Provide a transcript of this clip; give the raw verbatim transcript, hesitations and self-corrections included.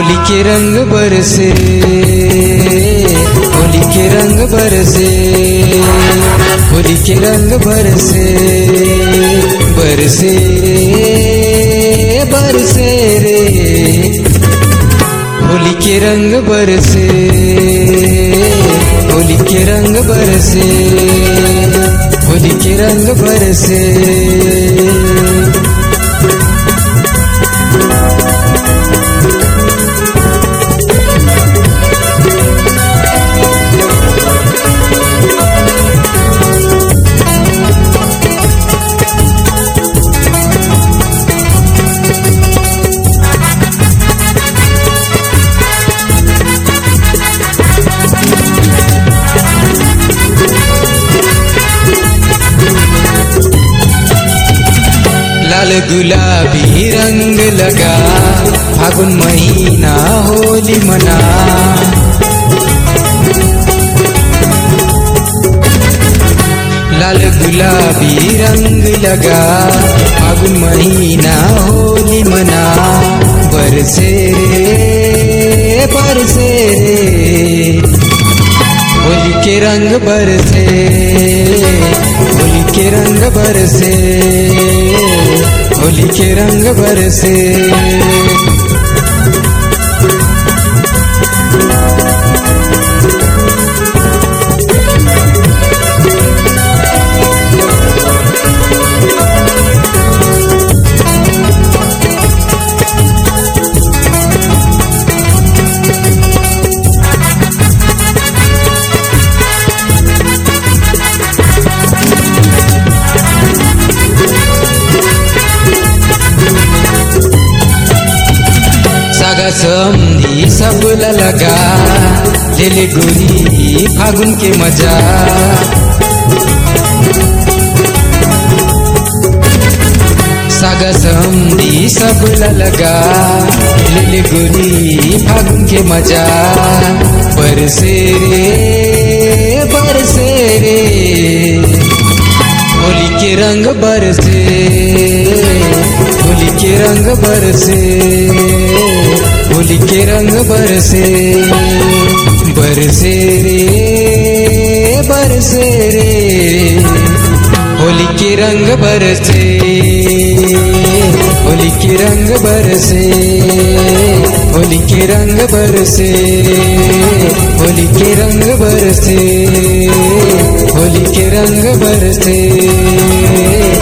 होली के रंग बरसे, होली के रंग बरसे, होली के रंग बरसे, बरसे रे बरसे रे, होली के रंग बरसे, होली के रंग बरसे, होली के रंग बरसे। लाल गुलाबी रंग लगा फागुन महीना होली मना, लाल गुलाबी रंग लगा फागुन महीना होली मना, बरसे रे बरसे रे, होली के रंग बरसे, होली के रंग बरसे, होली के रंग बरसे। सागा समधी सब लगा ले ले गोरी फागुन के मजा, सागा समधी सब लगा ले ले गोरी फागुन के मजा, बरसे रे बरसे रे, होली के रंग बरसे, होली के रंग बरसे, होली के रंग बरसे, बरसे रे बरसे रे, होली के रंग बरसे, होली के रंग बरसे, होली के रंग बरसे, होली के रंग बरसे, होली के रंग बरसे।